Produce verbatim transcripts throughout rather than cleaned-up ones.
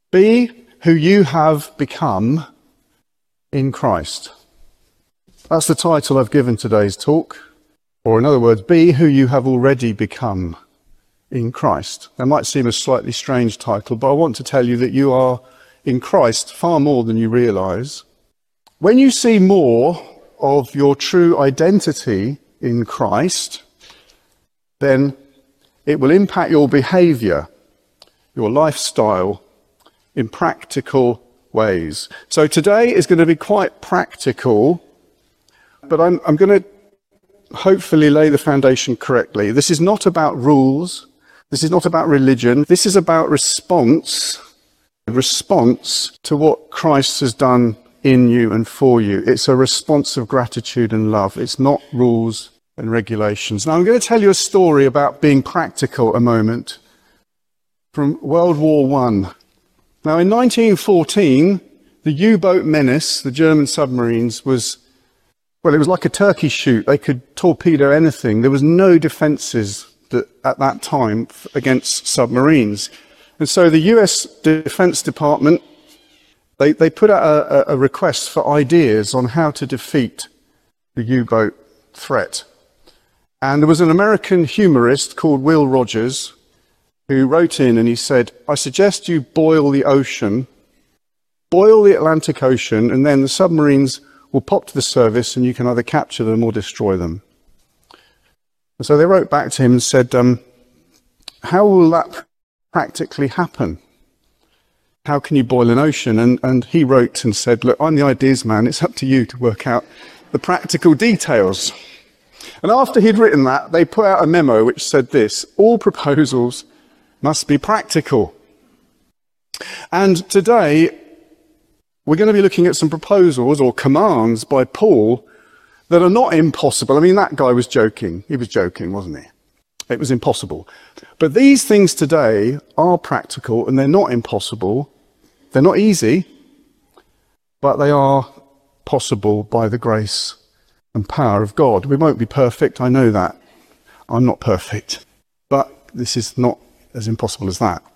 Be who you have become in Christ. That's the title I've given today's talk. Or in other words, be who you have already become in Christ. That might seem a slightly strange title, but I want to tell you that you are in Christ far more than you realise. When you see more of your true identity in Christ, then it will impact your behaviour, your lifestyle, in practical ways. So today is going to be quite practical, but I'm, I'm going to hopefully lay the foundation correctly. This is not about rules. This is not about religion. This is about response, response to what Christ has done in you and for you. It's a response of gratitude and love. It's not rules and regulations. Now I'm going to tell you a story about being practical a moment from World War One. Now, in nineteen fourteen, the U-boat menace, the German submarines, was, well, it was like a turkey shoot. They could torpedo anything. There was no defences that, at that time against submarines. And so the U S Defence Department, they, they put out a, a request for ideas on how to defeat the U-boat threat. And there was an American humorist called Will Rogers who wrote in and he said, I suggest you boil the ocean, boil the Atlantic Ocean, and then the submarines will pop to the surface and you can either capture them or destroy them. And so they wrote back to him and said, um, how will that practically happen? How can you boil an ocean? And, and he wrote and said, look, I'm the ideas man. It's up to you to work out the practical details. And after he'd written that, they put out a memo which said this: all proposals must be practical. And today, we're going to be looking at some proposals or commands by Paul that are not impossible. I mean, that guy was joking. He was joking, wasn't he? It was impossible. But these things today are practical and they're not impossible. They're not easy, but they are possible by the grace and power of God. We won't be perfect, I know that. I'm not perfect. But this is not as impossible as that.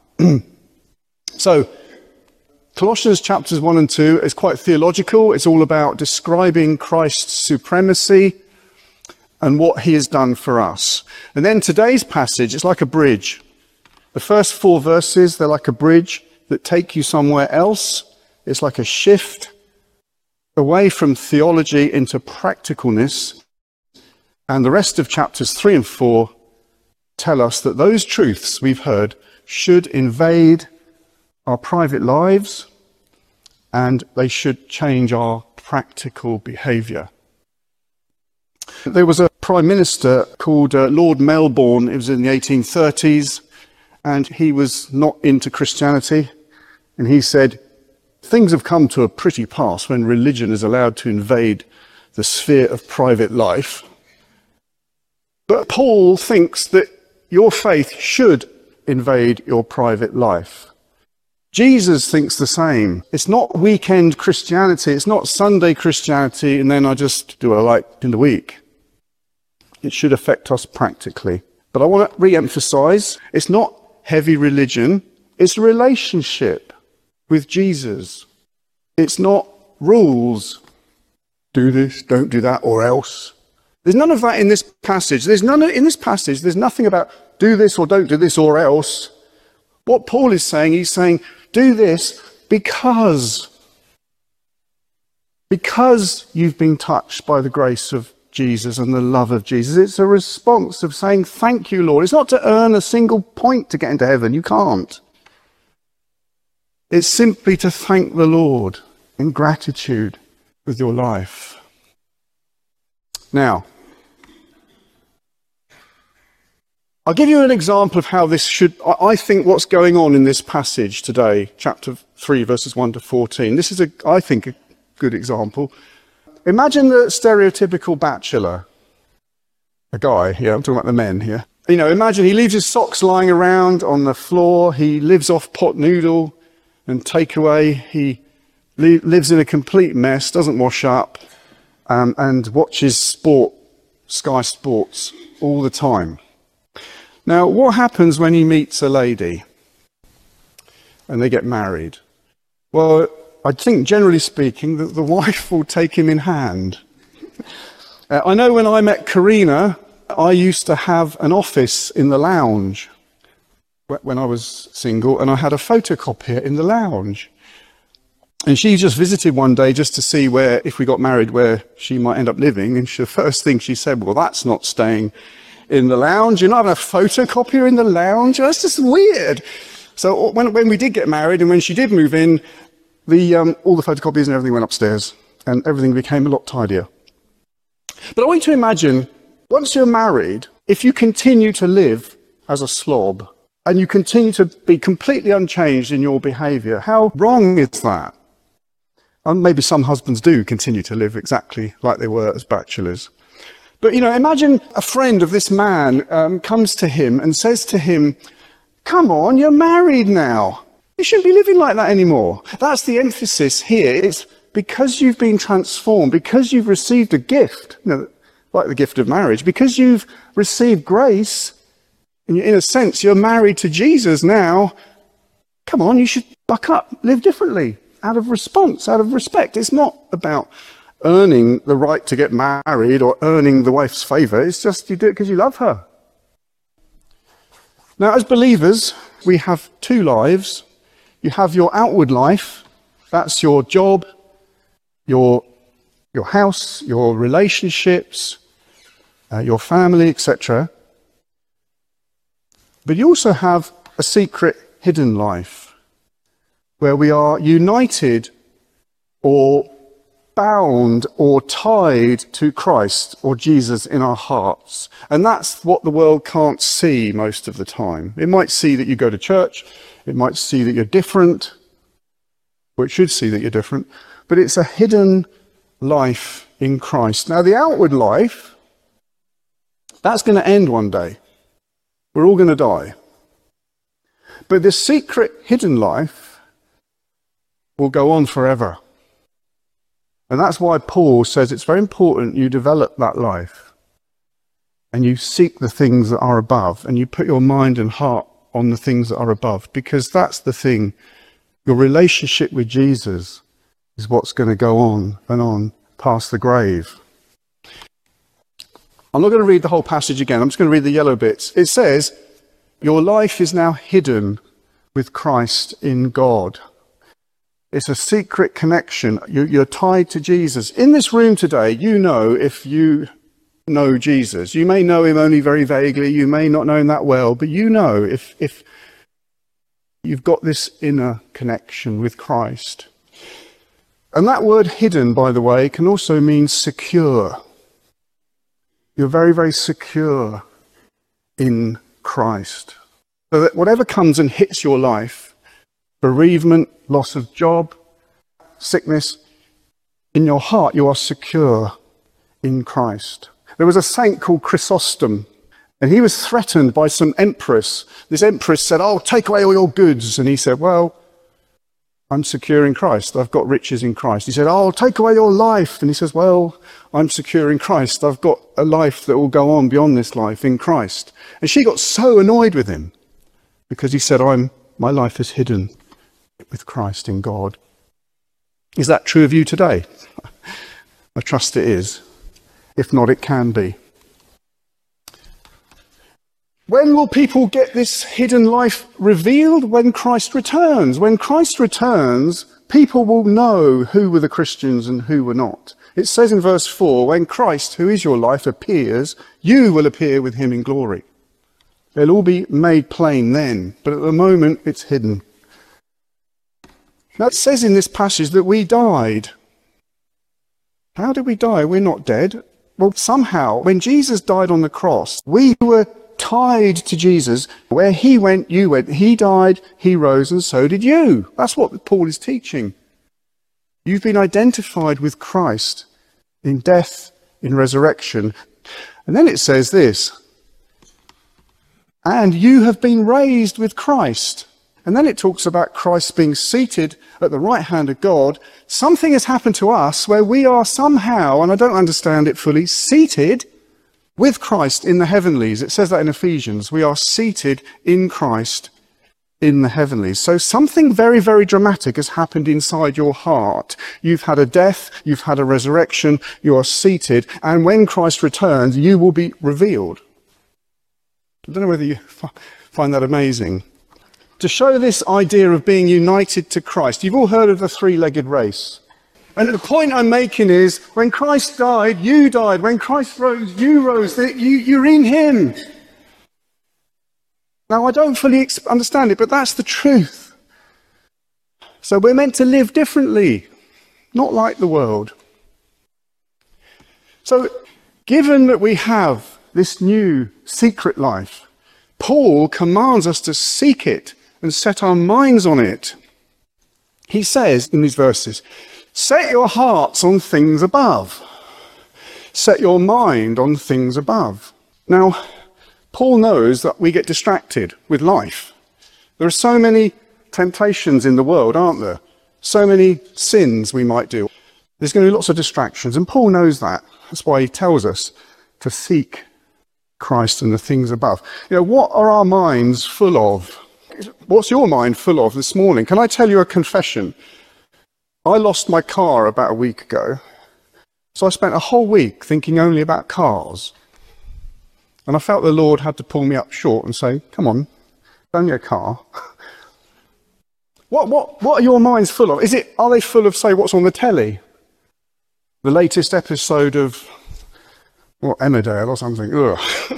So, Colossians chapters one and two is quite theological. It's all about describing Christ's supremacy and what he has done for us. And then today's passage is like a bridge. The first four verses, they're like a bridge that take you somewhere else. It's like a shift away from theology into practicalness. And the rest of chapters three and four tell us that those truths we've heard should invade our private lives and they should change our practical behaviour. There was a prime minister called uh, Lord Melbourne. It was in the eighteen thirties, and he was not into Christianity. And he said, things have come to a pretty pass when religion is allowed to invade the sphere of private life. But Paul thinks that your faith should invade your private life. Jesus thinks the same. It's not weekend Christianity. It's not Sunday Christianity, and then I just do what I like in the week. It should affect us practically. But I want to re-emphasize, it's not heavy religion. It's a relationship with Jesus. It's not rules. Do this, don't do that, or else. There's none of that in this passage. There's none of, in this passage, there's nothing about do this or don't do this or else. What Paul is saying, he's saying, do this because, because you've been touched by the grace of Jesus and the love of Jesus. It's a response of saying, thank you, Lord. It's not to earn a single point to get into heaven. You can't. It's simply to thank the Lord in gratitude with your life. Now, I'll give you an example of how this should, I think what's going on in this passage today, chapter three, verses one to fourteen. This is, a, I think, a good example. Imagine the stereotypical bachelor, a guy, yeah, I'm talking about the men here. You know, imagine he leaves his socks lying around on the floor, he lives off pot noodle and takeaway, he li- lives in a complete mess, doesn't wash up, um, and watches sport, Sky Sports, all the time. Now, what happens when he meets a lady? and they get married. Well, I think generally speaking that the wife will take him in hand. uh, I know when I met Karina, I used to have an office in the lounge when I was single, and I had a photocopier in the lounge. And she just visited one day just to see where, if we got married, where she might end up living. And she, the first thing she said, well, that's not staying in the lounge. You're not having a photocopier in the lounge? That's just weird. So when, when we did get married and when she did move in, the, um, all the photocopiers and everything went upstairs and everything became a lot tidier. But I want you to imagine, once you're married, if you continue to live as a slob and you continue to be completely unchanged in your behaviour, how wrong is that? And maybe some husbands do continue to live exactly like they were as bachelors. But, you know, imagine a friend of this man um, comes to him and says to him, come on, you're married now. You shouldn't be living like that anymore. That's the emphasis here. It's because you've been transformed, because you've received a gift, you know, like the gift of marriage, because you've received grace, and in a sense, you're married to Jesus now. Come on, you should buck up, live differently, out of response, out of respect. It's not about earning the right to get married or earning the wife's favour. It's just you do it because you love her. Now, as believers, we have two lives. You have your outward life. That's your job, your, your house, your relationships, uh, your family, et cetera. But you also have a secret, hidden life where we are united or bound or tied to Christ or Jesus in our hearts. And that's what the world can't see most of the time. It might see that you go to church, it might see that you're different, or it should see that you're different, but it's a hidden life in Christ. Now, the outward life, that's going to end one day. We're all going to die. But the secret, hidden life will go on forever. And that's why Paul says it's very important you develop that life and you seek the things that are above and you put your mind and heart on the things that are above, because that's the thing. Your relationship with Jesus is what's going to go on and on past the grave. I'm not going to read the whole passage again. I'm just going to read the yellow bits. It says, your life is now hidden with Christ in God. It's a secret connection. You're tied to Jesus. In this room today, you know if you know Jesus. You may know him only very vaguely. You may not know him that well. But you know if, if you've got this inner connection with Christ. And that word hidden, by the way, can also mean secure. You're very, very secure in Christ. So that whatever comes and hits your life, bereavement, loss of job, sickness, in your heart you are secure in Christ. There was a saint called Chrysostom, and he was threatened by some empress. This empress said, oh, take away all your goods. And he said, well, I'm secure in Christ. I've got riches in Christ. He said, oh, take away your life. And he says, well, I'm secure in Christ. I've got a life that will go on beyond this life in Christ. And she got so annoyed with him because he said, I'm, my life is hidden with Christ in God. Is that true of you today? I trust it is. If not, it can be. When will people get this hidden life revealed? When Christ returns. When Christ returns, people will know who were the Christians and who were not. It says in verse four, when Christ, who is your life, appears, you will appear with him in glory. It'll all be made plain then, but at the moment it's hidden. Now it says in this passage that we died. How did we die? We're not dead. Well, somehow, when Jesus died on the cross, we were tied to Jesus. Where he went, you went. He died, he rose, and so did you. That's what Paul is teaching. You've been identified with Christ in death, in resurrection. And then it says this, and you have been raised with Christ. And then it talks about Christ being seated at the right hand of God. Something has happened to us where we are somehow, and I don't understand it fully, seated with Christ in the heavenlies. It says that in Ephesians. We are seated in Christ in the heavenlies. So something very, very dramatic has happened inside your heart. You've had a death, you've had a resurrection, you are seated, and when Christ returns, you will be revealed. I don't know whether you find that amazing. To show this idea of being united to Christ, you've all heard of the three-legged race. And the point I'm making is, when Christ died, you died. When Christ rose, you rose. You, you're in him. Now, I don't fully understand it, but that's the truth. So we're meant to live differently, not like the world. So, given that we have this new secret life, Paul commands us to seek it and set our minds on it. He says in these verses, set your hearts on things above. Set your mind on things above. Now, Paul knows that we get distracted with life. There are so many temptations in the world, aren't there? So many sins we might do. There's going to be lots of distractions, and Paul knows that. That's why he tells us to seek Christ and the things above. You know, what are our minds full of? What's your mind full of this morning? Can I tell you a confession? I lost my car about a week ago, so I spent a whole week thinking only about cars. And I felt the Lord had to pull me up short and say, come on, it's only a car. What, what, what are your minds full of? Is it, are they full of, say, what's on the telly? The latest episode of, what, Emmerdale or something? Ugh.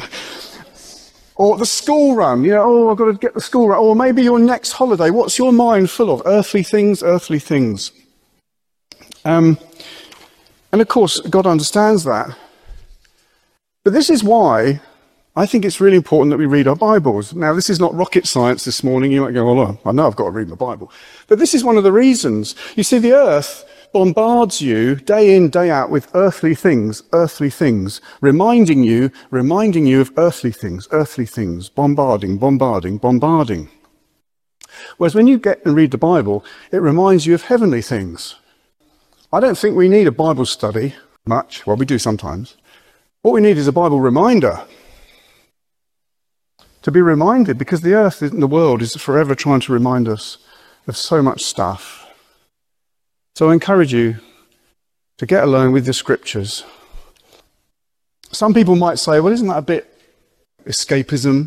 Or the school run, you know, oh, I've got to get the school run. Or maybe your next holiday. What's your mind full of? Earthly things, earthly things. Um, and of course, God understands that. But this is why I think it's really important that we read our Bibles. Now, this is not rocket science this morning. You might go, well, I know I've got to read my Bible. But this is one of the reasons. You see, the earth bombards you day in, day out with earthly things, earthly things, reminding you, reminding you of earthly things, earthly things, bombarding, bombarding, bombarding. Whereas when you get and read the Bible, it reminds you of heavenly things. I don't think we need a Bible study much. Well, we do sometimes. What we need is a Bible reminder. To be reminded, because the earth and the world is forever trying to remind us of so much stuff. So I encourage you to get alone with the scriptures. Some people might say, well, isn't that a bit escapism?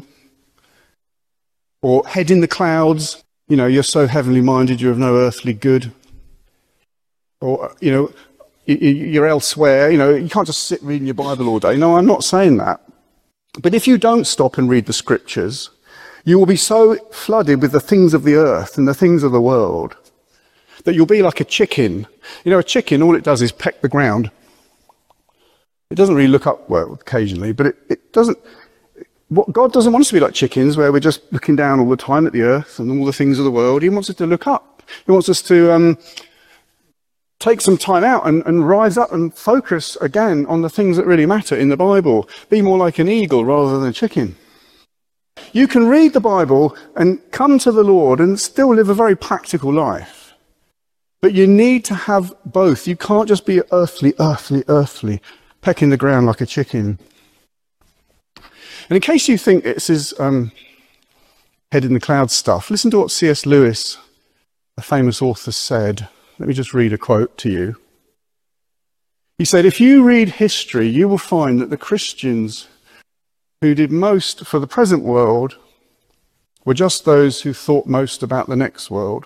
Or head in the clouds, you know, you're so heavenly minded, you're of no earthly good. Or, you know, you're elsewhere, you know, you can't just sit reading your Bible all day. No, I'm not saying that. But if you don't stop and read the scriptures, you will be so flooded with the things of the earth and the things of the world that you'll be like a chicken. You know, a chicken, all it does is peck the ground. It doesn't really look up, well, occasionally, but it, it doesn't. What God doesn't want us to be like chickens, where we're just looking down all the time at the earth and all the things of the world. He wants us to look up. He wants us to um, take some time out and, and rise up and focus again on the things that really matter in the Bible. Be more like an eagle rather than a chicken. You can read the Bible and come to the Lord and still live a very practical life. But you need to have both. You can't just be earthly, earthly, earthly, pecking the ground like a chicken. And in case you think it's his um, head in the clouds stuff, listen to what C S Lewis, a famous author, said. Let me just read a quote to you. He said, if you read history, you will find that the Christians who did most for the present world were just those who thought most about the next world.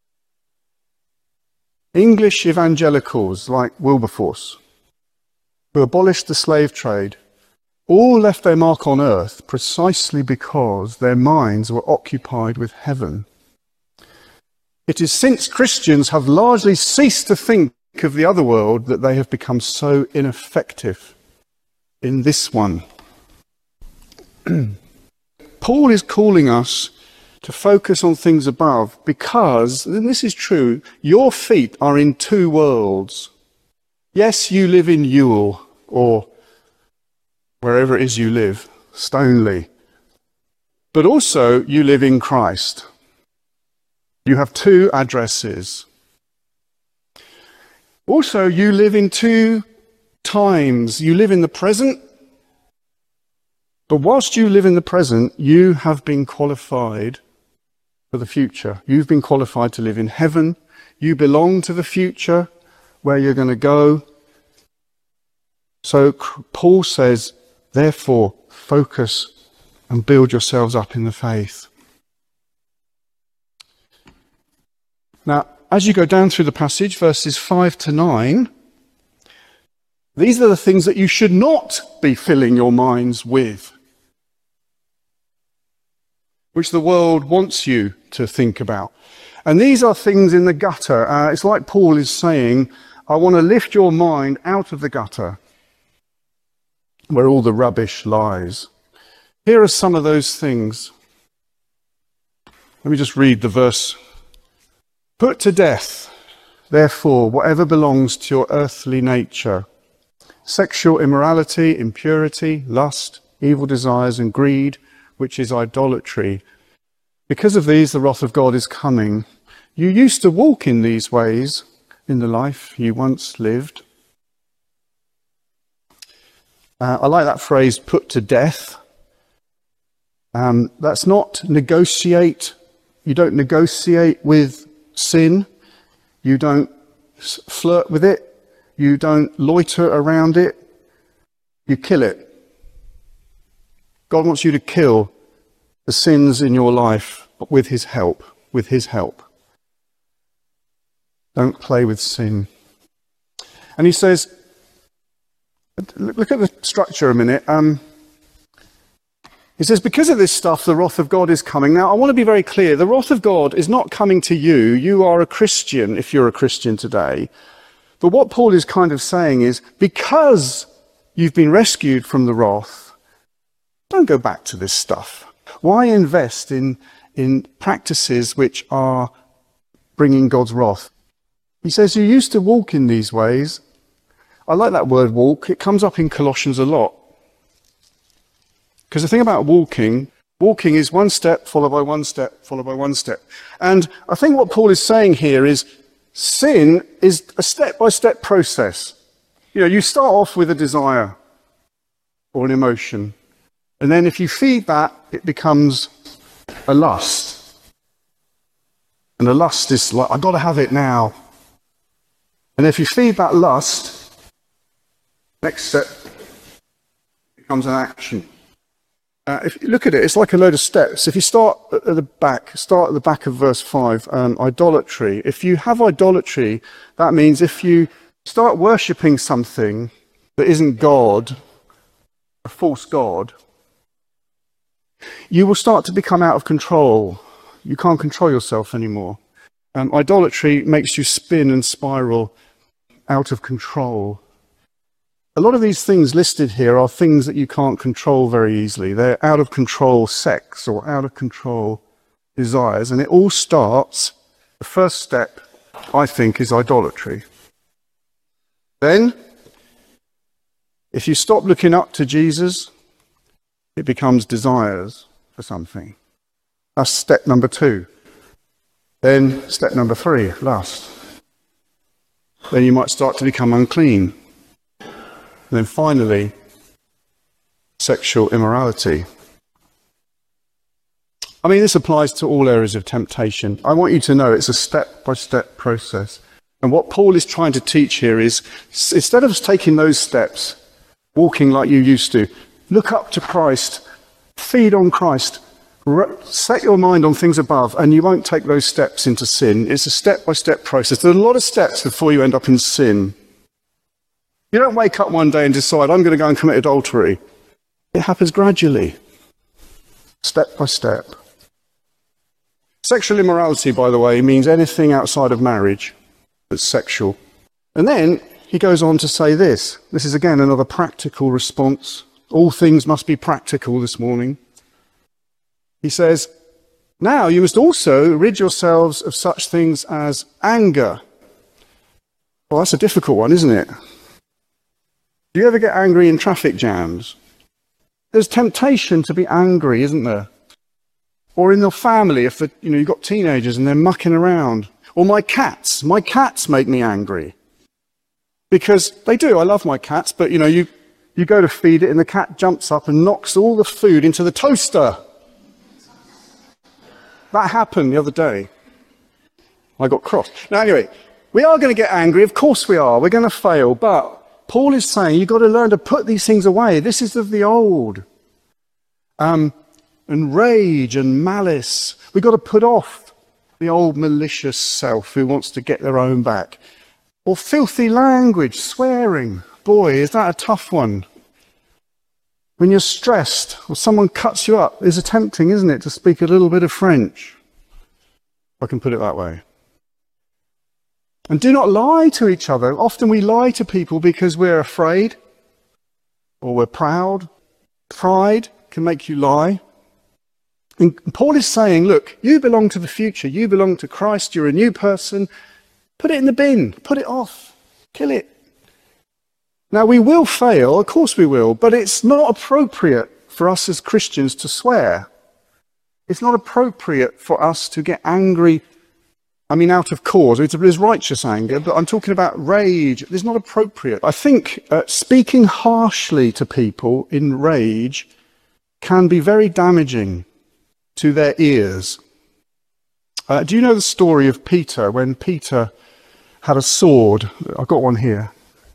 English evangelicals like Wilberforce, who abolished the slave trade, all left their mark on earth precisely because their minds were occupied with heaven. It is since Christians have largely ceased to think of the other world that they have become so ineffective in this one. Paul is calling us to focus on things above because, and this is true, your feet are in two worlds. Yes, you live in Ewell or wherever it is you live, Stoneleigh, but also you live in Christ. You have two addresses. Also, you live in two times. You live in the present, but whilst you live in the present, you have been qualified for the future. You've been qualified to live in heaven. You belong to the future where you're going to go. So Paul says, therefore, focus and build yourselves up in the faith. Now, as you go down through the passage, verses five to nine, these are the things that you should not be filling your minds with, which the world wants you to think about. And these are things in the gutter. Uh, it's like Paul is saying, I want to lift your mind out of the gutter, where all the rubbish lies. Here are some of those things. Let me just read the verse. Put to death, therefore, whatever belongs to your earthly nature: sexual immorality, impurity, lust, evil desires, and greed, which is idolatry. Because of these, the wrath of God is coming. You used to walk in these ways in the life you once lived. Uh, I like that phrase, put to death. Um, that's not negotiate. You don't negotiate with sin. You don't flirt with it. You don't loiter around it. You kill it. God wants you to kill the sins in your life with his help, with his help. Don't play with sin. And he says, look at the structure a minute. Um, he says, because of this stuff, the wrath of God is coming. Now, I want to be very clear. The wrath of God is not coming to you. You are a Christian, if you're a Christian today. But what Paul is kind of saying is, because you've been rescued from the wrath, don't go back to this stuff. Why invest in, in practices which are bringing God's wrath? He says, you used to walk in these ways. I like that word walk. It comes up in Colossians a lot. Because the thing about walking, walking is one step followed by one step, followed by one step. And I think what Paul is saying here is sin is a step-by-step process. You know, you start off with a desire or an emotion. And then if you feed that, it becomes a lust. And the lust is like, I've got to have it now. And if you feed that lust, next step becomes an action. Uh, if you look at it, it's like a load of steps. If you start at the back, start at the back of verse five, um, idolatry. If you have idolatry, that means if you start worshipping something that isn't God, a false god, you will start to become out of control. You can't control yourself anymore. Um, idolatry makes you spin and spiral out of control. A lot of these things listed here are things that you can't control very easily. They're out of control sex or out of control desires. And it all starts, the first step, I think, is idolatry. Then, if you stop looking up to Jesus, it becomes desires for something. That's step number two. Then step number three, lust. Then you might start to become unclean. And then finally, sexual immorality. I mean, this applies to all areas of temptation. I want you to know it's a step-by-step process. And what Paul is trying to teach here is, instead of taking those steps, walking like you used to, look up to Christ, feed on Christ, set your mind on things above, and you won't take those steps into sin. It's a step-by-step process. There are a lot of steps before you end up in sin. You don't wake up one day and decide, I'm going to go and commit adultery. It happens gradually, step by step. Sexual immorality, by the way, means anything outside of marriage that's sexual. And then he goes on to say this. This is again another practical response. All things must be practical this morning. He says, now you must also rid yourselves of such things as anger. Well, that's a difficult one, isn't it? Do you ever get angry in traffic jams? There's temptation to be angry, isn't there? Or in your family, if the, you know, you've got teenagers and they're mucking around. Or my cats. My cats make me angry. Because they do. I love my cats, but you know, you, you go to feed it and the cat jumps up and knocks all the food into the toaster. That happened the other day. I got cross. Now anyway, we are going to get angry. Of course we are. We're going to fail. But Paul is saying you've got to learn to put these things away. This is of the old. Um, and rage and malice. We've got to put off the old malicious self who wants to get their own back. Or filthy language, swearing. Boy, is that a tough one. When you're stressed or someone cuts you up, it's tempting, isn't it, to speak a little bit of French? If I can put it that way. And do not lie to each other. Often we lie to people because we're afraid or we're proud. Pride can make you lie. And Paul is saying, look, you belong to the future. You belong to Christ. You're a new person. Put it in the bin. Put it off. Kill it. Now, we will fail. Of course we will. But it's not appropriate for us as Christians to swear. It's not appropriate for us to get angry. I mean, out of cause. There's righteous anger, but I'm talking about rage. It's not appropriate. I think uh, speaking harshly to people in rage can be very damaging to their ears. Uh, do you know the story of Peter, when Peter had a sword? I've got one here.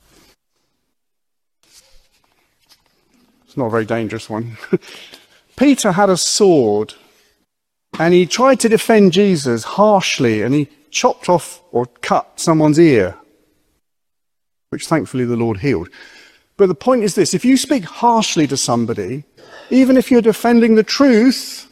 It's not a very dangerous one. Peter had a sword. And he tried to defend Jesus harshly, and he chopped off or cut someone's ear, which thankfully the Lord healed. But the point is this: if you speak harshly to somebody, even if you're defending the truth,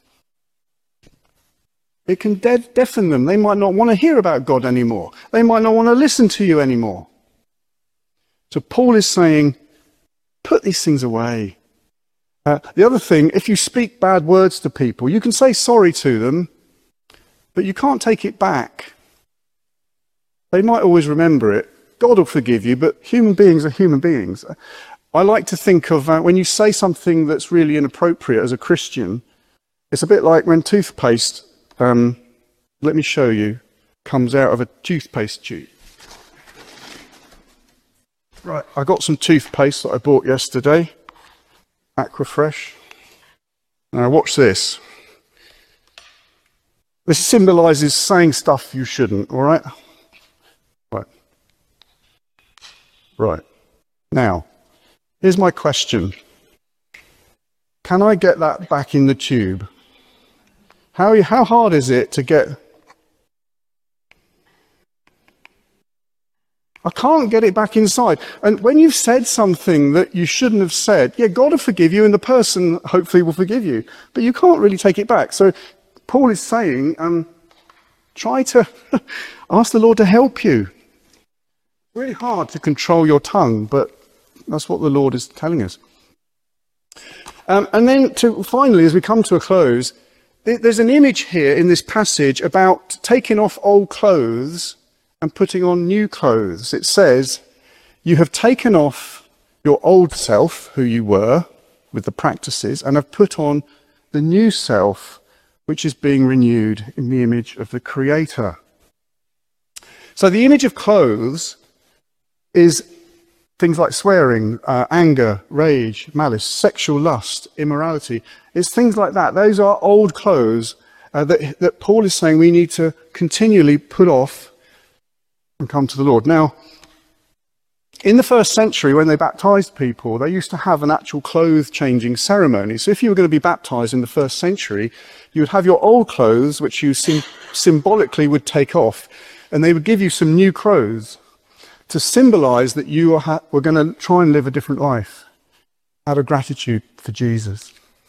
it can de- deafen them. They might not want to hear about God anymore. They might not want to listen to you anymore. So Paul is saying, put these things away. Uh, the other thing, if you speak bad words to people, you can say sorry to them, but you can't take it back. They might always remember it. God will forgive you, but human beings are human beings. I like to think of uh, when you say something that's really inappropriate as a Christian, it's a bit like when toothpaste, um, let me show you, comes out of a toothpaste tube. Right, I got some toothpaste that I bought yesterday. Aquafresh. Now watch this. This symbolises saying stuff you shouldn't, all right? Right. Right. Now, here's my question. Can I get that back in the tube? How, how hard is it to get... I can't get it back inside. And when you've said something that you shouldn't have said, yeah, God will forgive you and the person hopefully will forgive you. But you can't really take it back. So Paul is saying, um, try to ask the Lord to help you. It's really hard to control your tongue, but that's what the Lord is telling us. Um, and then to finally, as we come to a close, there's an image here in this passage about taking off old clothes and putting on new clothes. It says, you have taken off your old self, who you were, with the practices, and have put on the new self, which is being renewed in the image of the Creator. So the image of clothes is things like swearing, uh, anger, rage, malice, sexual lust, immorality. It's things like that. Those are old clothes uh, that, that Paul is saying we need to continually put off and come to the Lord. Now, in the first century, when they baptized people, they used to have an actual clothes-changing ceremony. So if you were going to be baptized in the first century, you would have your old clothes, which you sim- symbolically would take off, and they would give you some new clothes to symbolize that you ha- were going to try and live a different life out of gratitude for Jesus.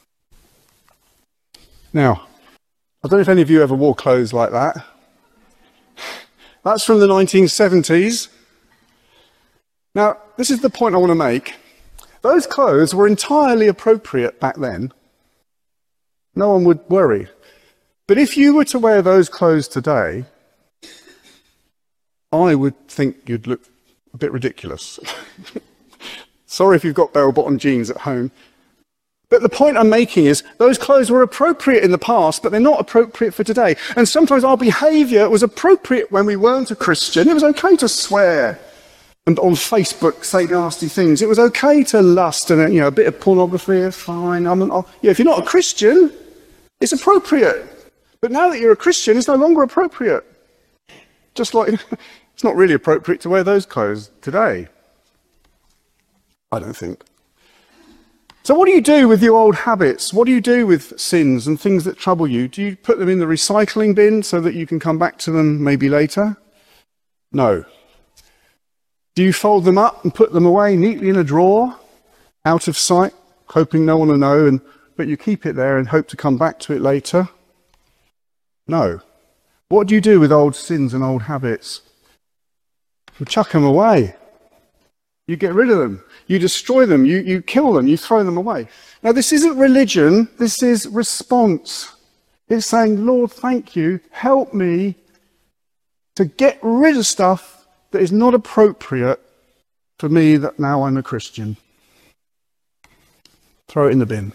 Now, I don't know if any of you ever wore clothes like that. That's from the nineteen seventies. Now, this is the point I want to make. Those clothes were entirely appropriate back then. No one would worry. But if you were to wear those clothes today, I would think you'd look a bit ridiculous. Sorry if you've got bell-bottom jeans at home. But the point I'm making is those clothes were appropriate in the past, but they're not appropriate for today. And sometimes our behaviour was appropriate when we weren't a Christian. It was okay to swear and on Facebook say nasty things. It was okay to lust and, you know, a bit of pornography, fine. I'm, I'm, you know, if you're not a Christian, it's appropriate. But now that you're a Christian, it's no longer appropriate. Just like it's not really appropriate to wear those clothes today. I don't think. So what do you do with your old habits? What do you do with sins and things that trouble you? Do you put them in the recycling bin so that you can come back to them maybe later? No. Do you fold them up and put them away neatly in a drawer, out of sight, hoping no one will know, and but you keep it there and hope to come back to it later? No. What do you do with old sins and old habits? You chuck them away. You get rid of them. You destroy them. You, you kill them. You throw them away. Now, this isn't religion. This is response. It's saying, Lord, thank you. Help me to get rid of stuff that is not appropriate for me that now I'm a Christian. Throw it in the bin.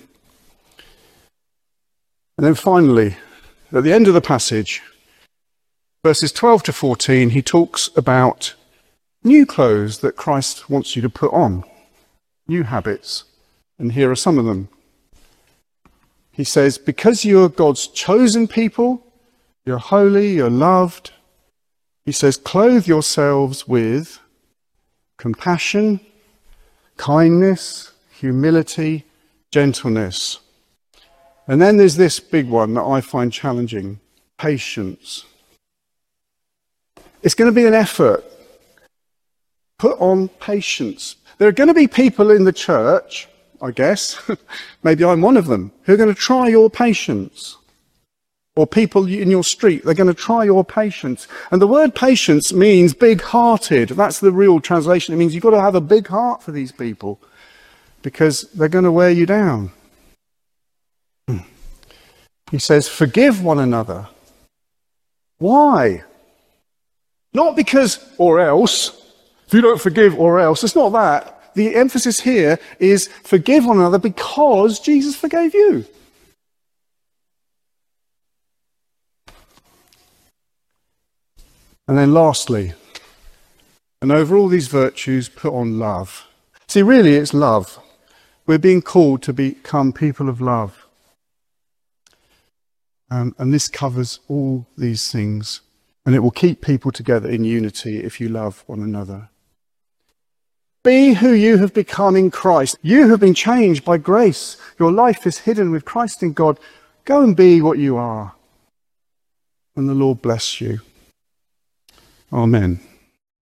And then finally, at the end of the passage, verses twelve to fourteen, he talks about new clothes that Christ wants you to put on, new habits, and here are some of them. He says, because you're God's chosen people, you're holy, you're loved, he says, clothe yourselves with compassion, kindness, humility, gentleness. And then there's this big one that I find challenging, patience. It's going to be an effort. Put on patience. There are going to be people in the church, I guess, maybe I'm one of them, who are going to try your patience. Or people in your street, they're going to try your patience. And the word patience means big-hearted. That's the real translation. It means you've got to have a big heart for these people because they're going to wear you down. He says, forgive one another. Why? Not because, or else. If you don't forgive, or else. It's not that. The emphasis here is forgive one another because Jesus forgave you. And then lastly, and over all these virtues, put on love. See, really, it's love. We're being called to become people of love. Um, and this covers all these things. And it will keep people together in unity if you love one another. Be who you have become in Christ. You have been changed by grace. Your life is hidden with Christ in God. Go and be what you are. And the Lord bless you. Amen.